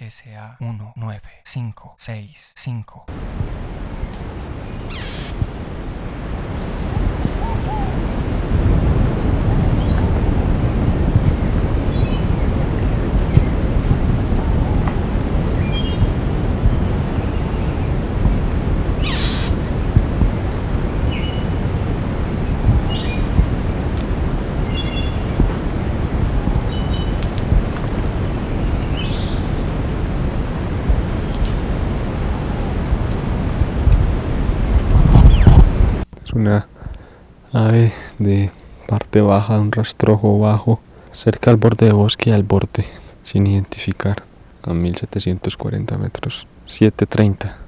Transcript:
SA1965. Una ave de parte baja, un rastrojo bajo, cerca al borde de bosque y al borde, sin identificar, a 1740 metros, 7:30.